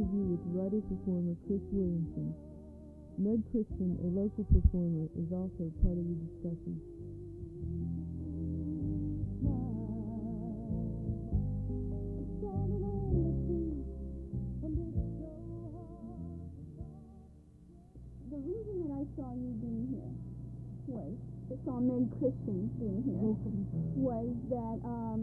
interview with writer-performer Chris Williamson. Meg Christian, a local performer, is also part of the discussion. The reason that I saw you being here was, I saw Meg Christian being here, was that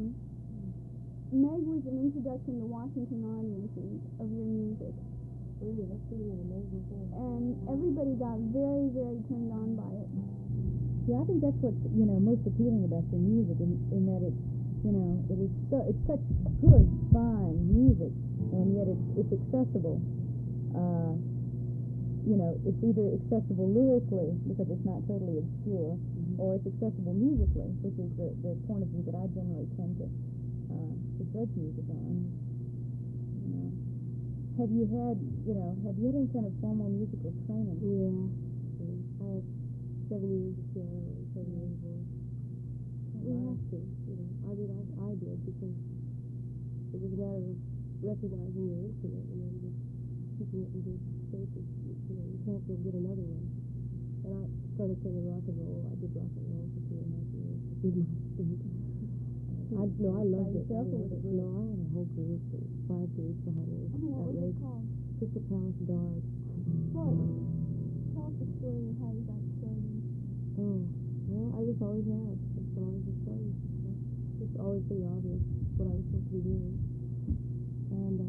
Meg was an introduction to Washington audiences of your music. Really, that's really an amazing thing. And everybody got very, very turned on by it. Yeah, I think that's what's, most appealing about your music, in that it's such good, fine music, and yet it's accessible. It's either accessible lyrically, because it's not totally obscure, or it's accessible musically, which is the point of view that I generally tend to judge music on. Have you had any kind of formal musical training? Yeah. I had 7 years of piano and 7 years of voice. We have to, I did, because it was a matter of recognizing your instrument and then just keeping it in good spaces. You can't go get another one. And I started singing rock and roll. I did rock and roll for 2.5 years. I did my thing. I loved it. No, I had a whole group, 5 dudes behind me. What was it called? Crystal Palace Guard. What? Tell us the story of how you got started. Oh, well, I just always have. It's always just started. It's always pretty obvious what I was supposed to be doing. And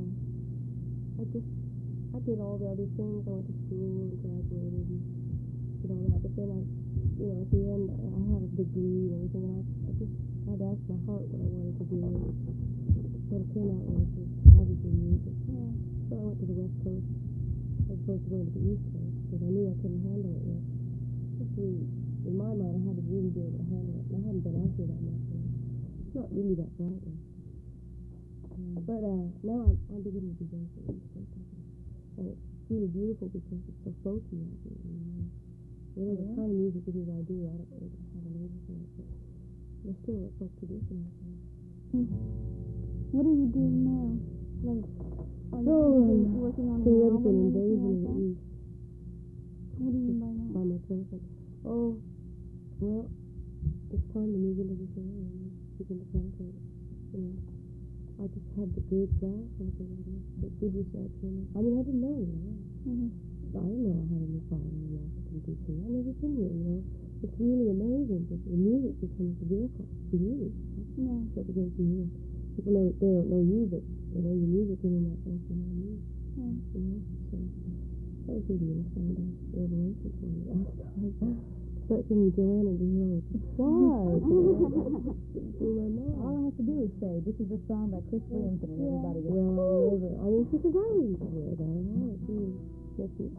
I did all the other things. I went to school and graduated and did all that. But then at the end, I had a degree and everything, and I just had to ask my heart what I wanted to do. And what it came out was obviously music. Yeah. So I went to the West Coast as opposed to going to the East Coast, because I knew I couldn't handle it yet. In my mind, I had to really be able to handle it, and I hadn't been out here that much. It's not really that bright. But now I'm beginning to be very for the East Coast. And it's really beautiful because it's so folky out here. Whatever kind of music it is I do, I don't really have a label for it, but there's still a folk tradition out there. What are you doing now? Are you working on an album or anything like that? East. What do you mean by that? By my present. Oh, well, it's time to move into this area and begin to penetrate it. I just had the good class, the good reception. I didn't know, I didn't know I had any following in Washington, D.C. I've never been here, It's really amazing that the music becomes the vehicle for you. Yeah. So it goes to you. People know, they don't know you, but they know your music and that makes them know you. So that was really a kind of revelation for me last time. Start singing Joanna and Heroes. Why? Blew my mind. All I have to do is say, this is a song by Chris Williamson, and everybody goes, well, because I wouldn't hear that at all. It really makes me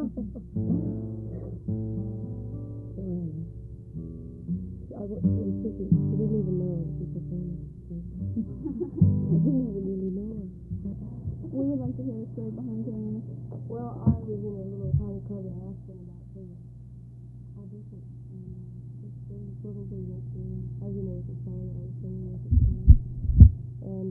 Joanna. She didn't even know her. She's so famous. I didn't even really know her. We would like to hear the story behind Joanna. Well, I was in a little tiny club in Aspen about her audition, and there was a swimming pool next to me. I was with the song that I was singing with at the time. And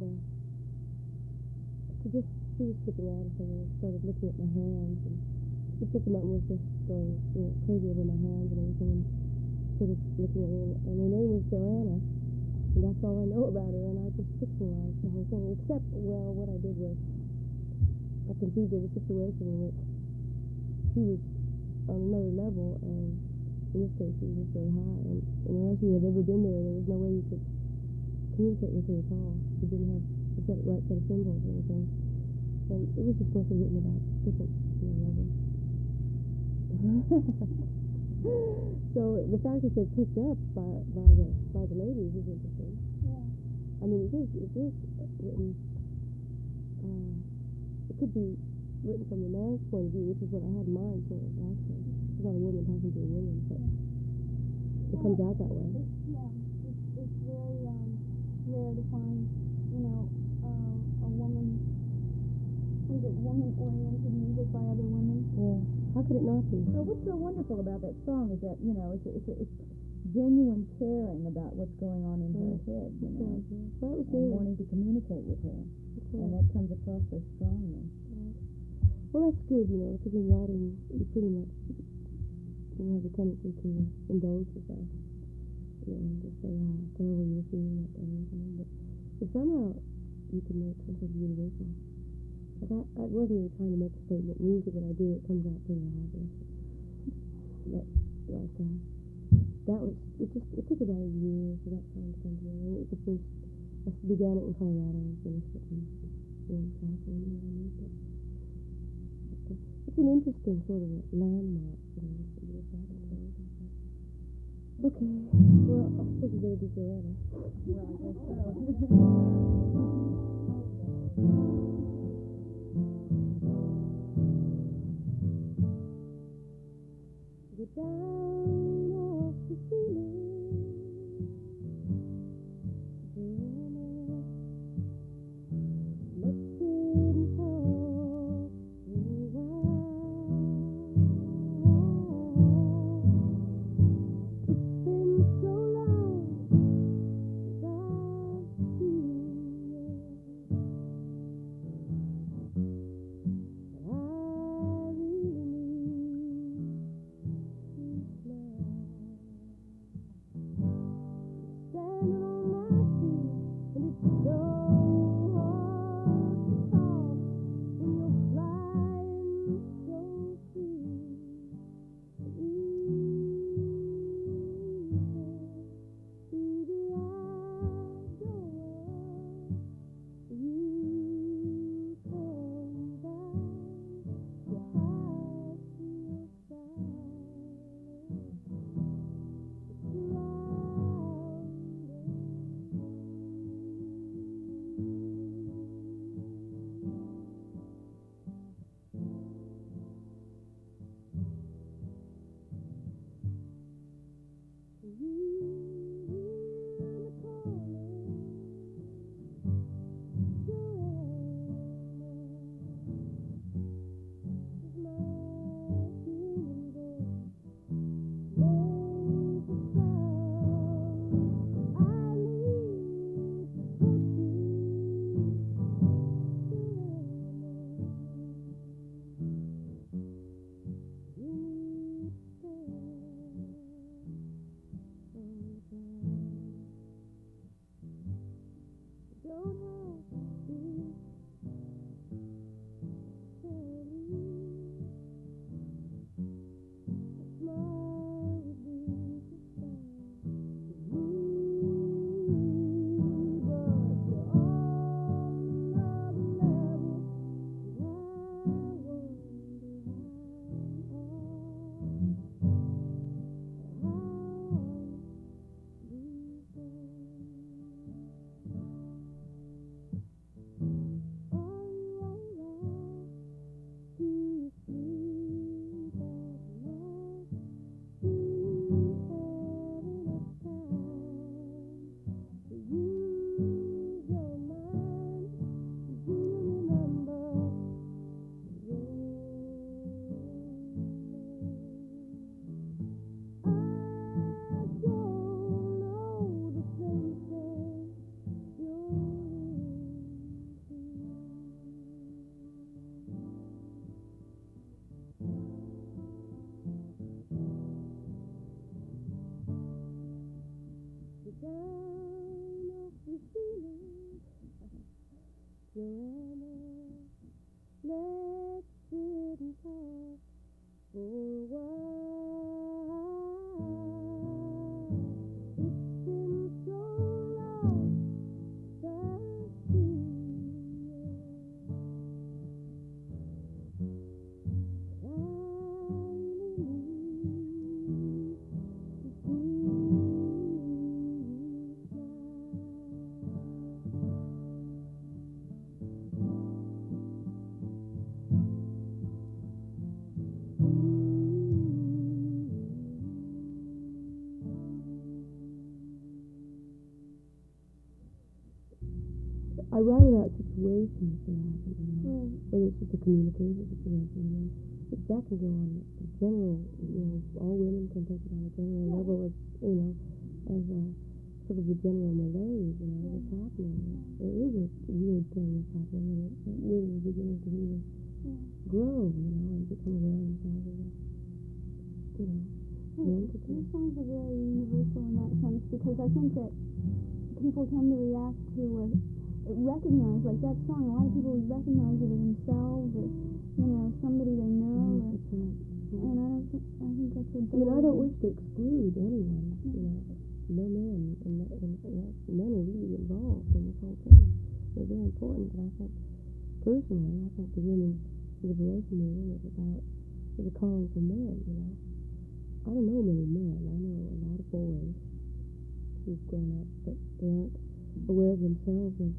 she was slipping out of something and started looking at my hands, and she took them up and was just going crazy over my hands and everything, and sort of looking at me, and her name was Joanna, and that's all I know about her, and I just fictionalized the whole thing, except, what I did was I conceived of a situation in which she was on another level, and in this case she was just very high, and unless you had ever been there was no way you could communicate with her at all. She didn't have the right set of symbols or anything, and it was just mostly written about different levels. So the fact that they're picked up by the ladies is interesting. Yeah. It is written. It could be written from the man's point of view, which is what I had in mind for it, actually. It's not a woman talking to a woman, but it comes out that way. It's very rare to find, a woman-oriented music by other women. Yeah. How could it not be? Well, what's so wonderful about that song is that, it's genuine caring about what's going on in her head, Well, and wanting to communicate with her. And that comes across so strongly. Well, that's good, because in writing, you pretty much have a tendency to indulge yourself, and just say how terrible you were feeling that day or something. But if somehow you can make some sort of universal, like I wasn't even trying to make a statement. Music, when I do, it comes out pretty obvious. But that was it took about a year for that song to come together. It was the first. I began it in Colorado and finished it in California. It's an interesting sort of a landmark, Okay, well, I suppose we better do Joanna. Well, I guess so. Get down off the ceiling, Joanna. Let's sit and talk for a while. It's been so long since I've seen you, but I really need to smile. Standing on my feet, and it's so hard to talk when you're flying so free and easy. Either I go up, or you come down to hide to your silence. Don't have to be silly. A smile would be just fine with me, but you're on another level, and I wonder how these days. Are you alright? Do you sleep at night? Do you have enough time to use your mind? Do you remember your name? I don't know the places you're into. Get down off the ceiling, Joanna. Let's sit and talk for a while. It's been so long since I've seen you, but I really need to see you I write about situations that happen, whether it's just a communication situation, that can go on a general, all women can take it on a general level as, as a sort of the general malaise, that's happening. There is a weird thing that's happening, and we're beginning to really grow, and become aware of themselves as men could do. These songs are very universal in that sense because I think that people tend to react to recognize, like that song, a lot of people would recognize it as themselves or, somebody they know. And I think that's a big... I don't wish to exclude anyone, no men, and men are really involved in this whole thing. They're very important, but I think, personally, the women's liberation movement is a calling for men, I don't know many men. I know a lot of boys who've grown up, but they aren't aware of themselves as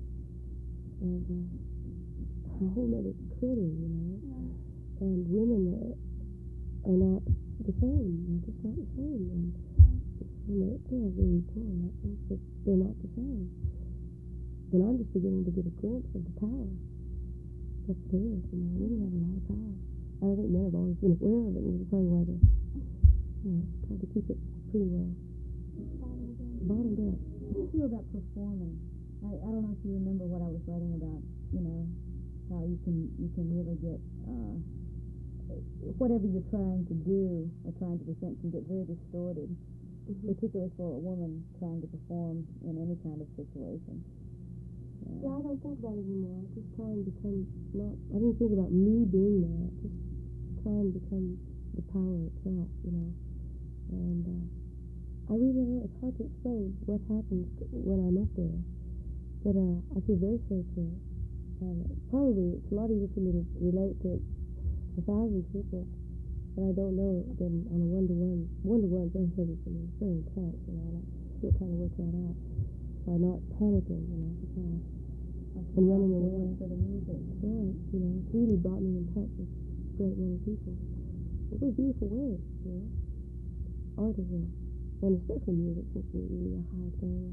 a whole other critter, And women are not the same. They're just not the same. And they are very poor in that sense, but they're not the same. And I'm just beginning to get a glimpse of the power that's theirs. Women have a lot of power. I think men have always been aware of it, and it's probably why they tried to keep it pretty well bottled up. How do you feel about performing? I don't know if you remember what I was writing about, how you can really get whatever you're trying to do or trying to present can get very distorted, particularly for a woman trying to perform in any kind of situation. Yeah, I don't think about it anymore. I just try and become I don't think about me being there. Just try and become the power itself, And I really don't know. It's hard to explain what happens when I'm up there. But I feel very safe there. Probably it's a lot easier for me to relate to 1,000 people that I don't know than on a one-to-one. One-to-one is very heavy for me. It's very intense, and I still trying to work that out by not panicking, and running away. For the music. Right, it's really brought me in touch with a great many people. It was a beautiful way, Art is and especially music seems to be really a high thing.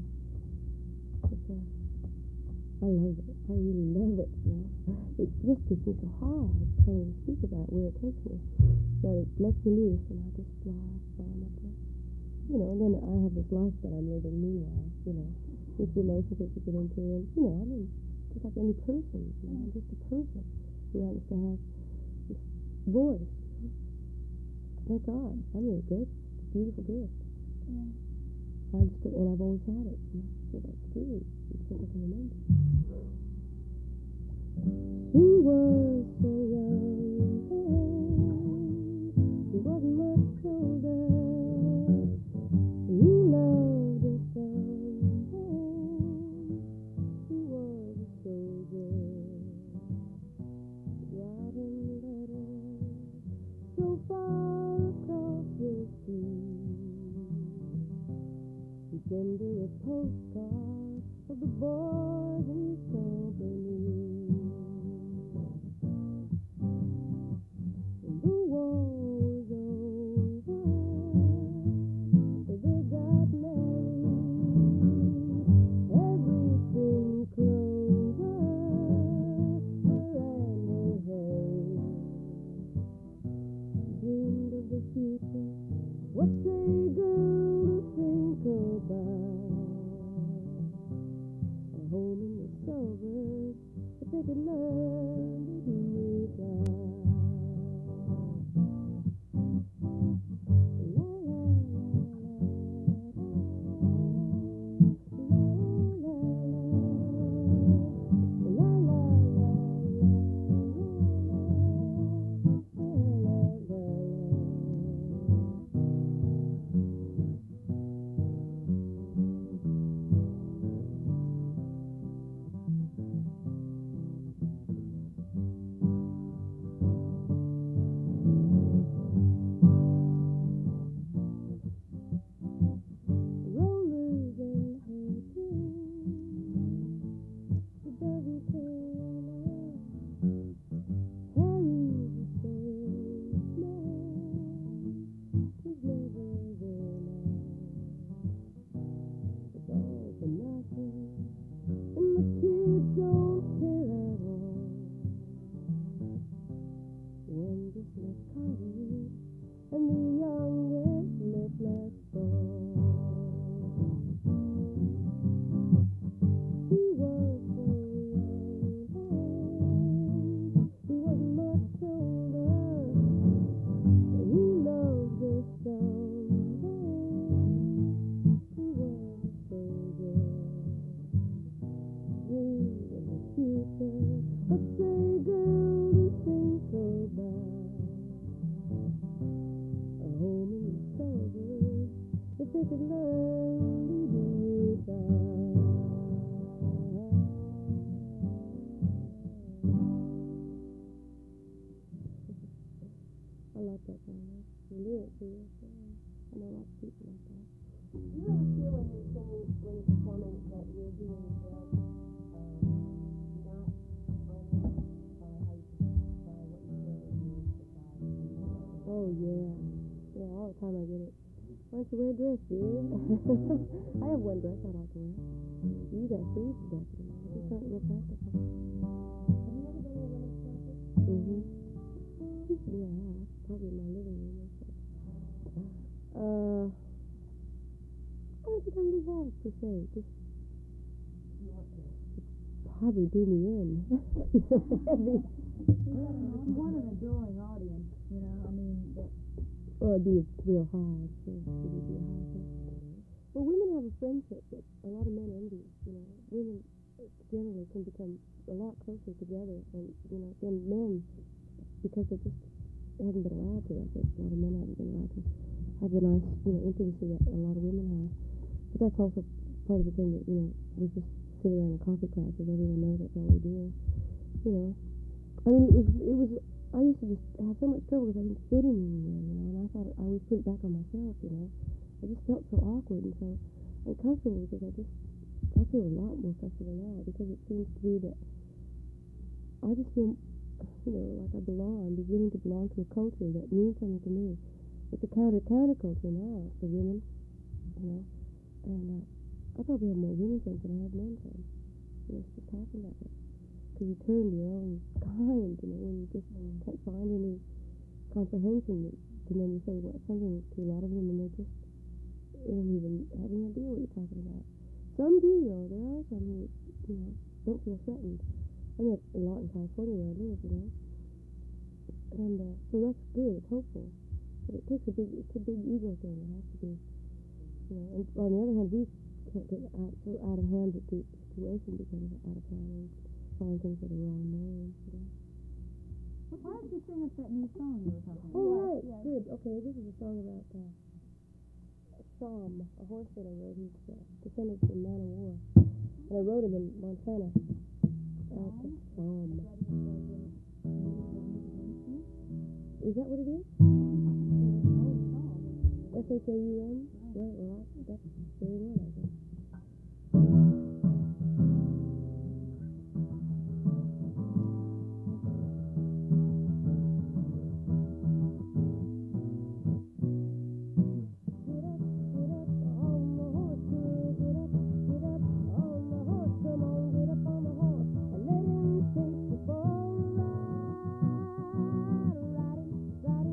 I love it. I really love it, It just gets me so high. I can't even speak about where it takes me. But it lets me loose, and I just fly while I'm up there. And then I have this life that I'm living meanwhile, with relationships to get into, and, just like any person, just a person who happens to have this voice. Thank God. I'm really grateful. It's a beautiful gift. And I've always had it, So that's true. I think I can remember. She was so young, she wasn't much older. He loved her so, he was a soldier, writing letters so far across the sea. He sent her a postcard of the boys in his company. When the war was over, they got married. Everything clover, her and her Harry. Dreamed of the future, what say girl to think about? A home in the suburbs, if they could learn to do without. La la la la la la la rollers and her she doesn't care now. Harry's the salesman, he's never there now. It's all for nothing, and the kids don't care at all. One just left college, and the youngest left last fall. He was so young, he wasn't could learn to do without. I love that song. The lyrics are real strong. I know lots of people like that. Do you ever feel when you're singing, when you're performing, that you're being judged, not only by how you by what you say or words, but by Oh, yeah. Yeah, all the time I get it. Why don't you wear a dress, dear? I have one dress I like to wear. You got freeze to death. I just don't real practical. Have you ever done a women's concert? Mm-hmm. Yeah, I have. Probably in my living room or so. I don't think I really have, per se. Just You want to? probably do me in. So heavy. You want an adoring audience, you know. I mean, that. Or it'd be real high, so it would be a high thing. Well, women have a friendship that a lot of men envy, you know. Women generally can become a lot closer together than, you know, than men, because they just haven't been allowed to. I think a lot of men haven't been allowed to have the nice, you know, intimacy that a lot of women have. But that's also part of the thing that, you know, we just sit around in coffee classes. Everyone knows that's all we do. You know, I mean, it was. I used to just have so much trouble because I didn't fit in anywhere, you know, and I thought I always put it back on myself, you know. I just felt so awkward and so uncomfortable because I feel a lot more comfortable now because it seems to be that I just feel, you know, like I belong. I'm beginning to belong to a culture that means something to me. It's a counterculture now for women, you know, and I probably have more women friends than I have men friends. You know, it's just happened that way. Because you turn to your own kind, you know, when you just can't find any comprehension, and then you say something to a lot of them, and they don't even have any idea what you're talking about. Some do, though. There are some who, you know, don't feel threatened. I met a lot in California where I live, you know, and so that's good. It's hopeful, but it's a big ego thing. It has to be, you know. And on the other hand, we can't get out of hand with the situation becomes out of hand. And calling things by the wrong names, you know. Well, why don't you sing us that new song you were talking about? Oh, right. Yes. Good. Okay, this is a song about Sham, a horse that I rode. He's descended from man of war. And I rode him in Montana. Sham. Is that what it is? S-H-A-U-M? Right, well, that's very good, I think.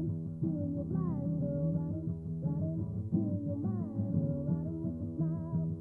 Smile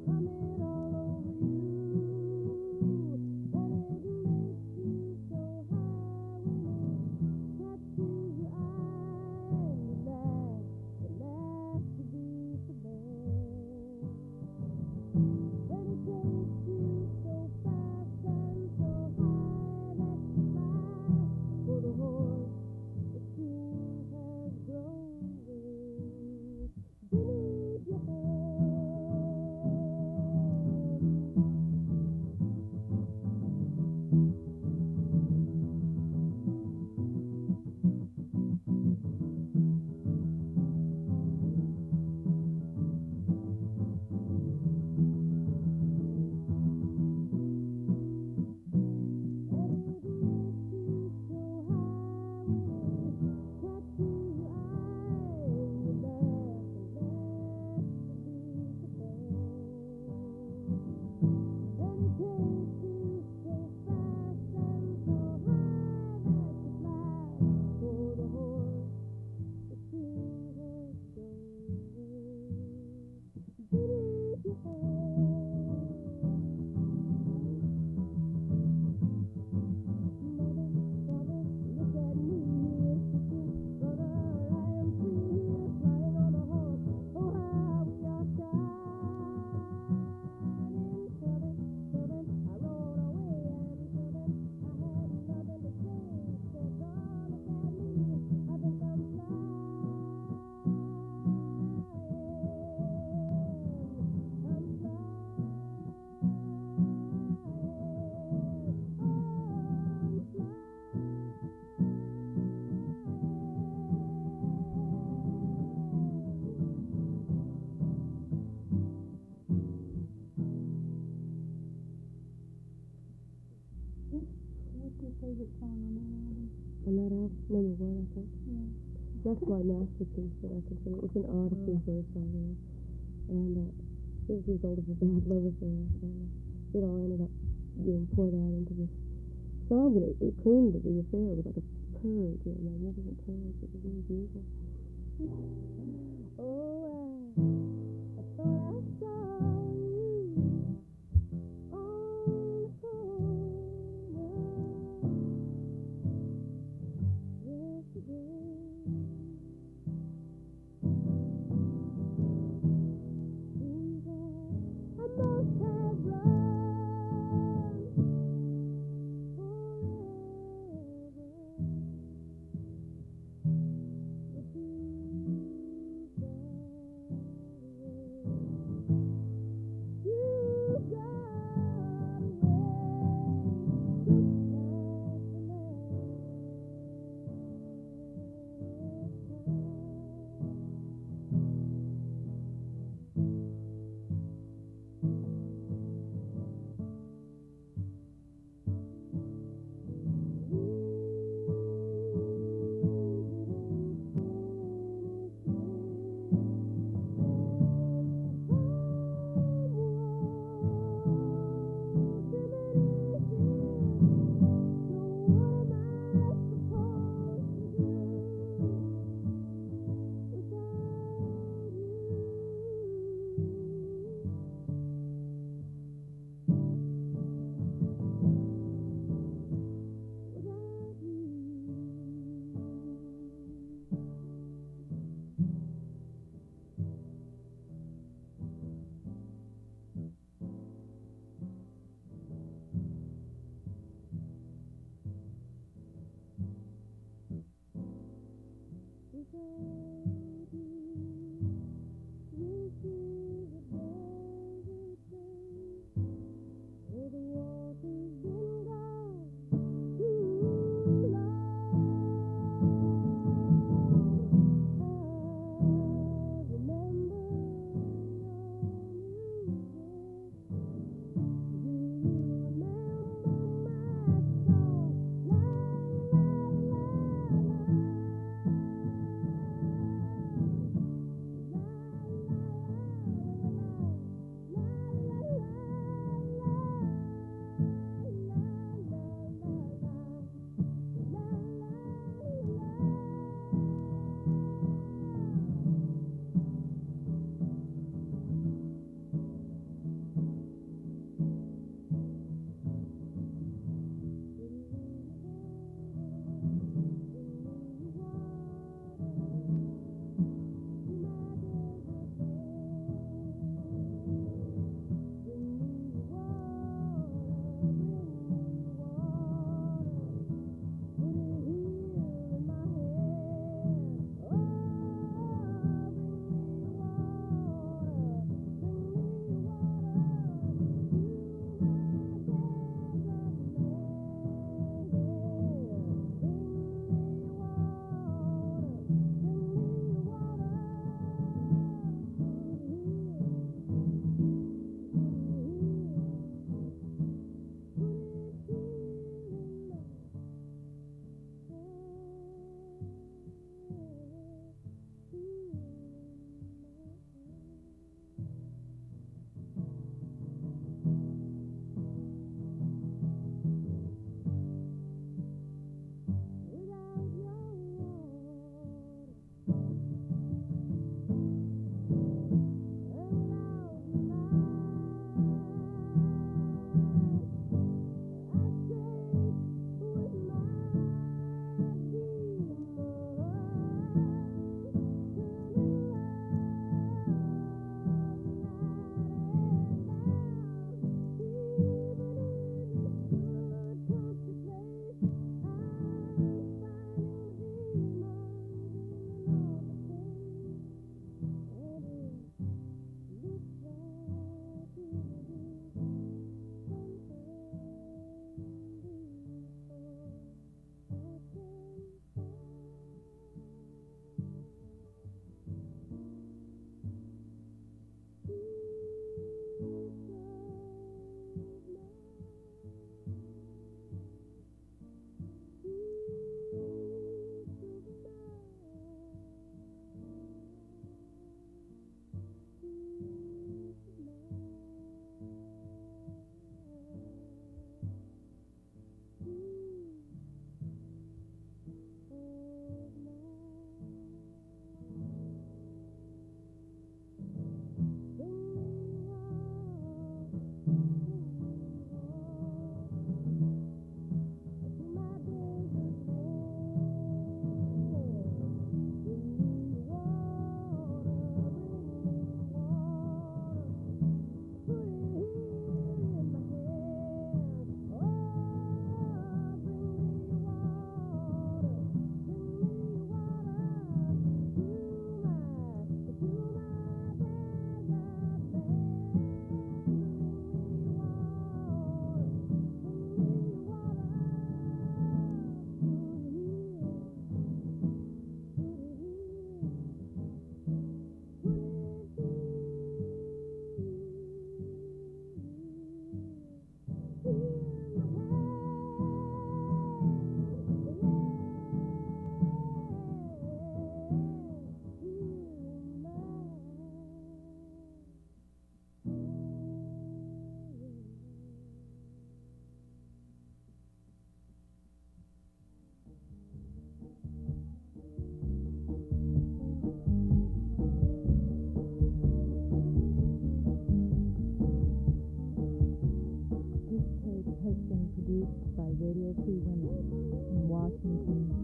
That's my masterpiece that I consider. It's an odyssey for a song, and it was the result of a bad love affair, and it all ended up being poured out into this song, but it cleaned the affair with like a purge, magnificent purge. It was really beautiful. Oh, I thought I saw you on the corner yesterday. Seems that I must have run forever. But you got away. You got away just like the last time. Radio Free Women in Washington,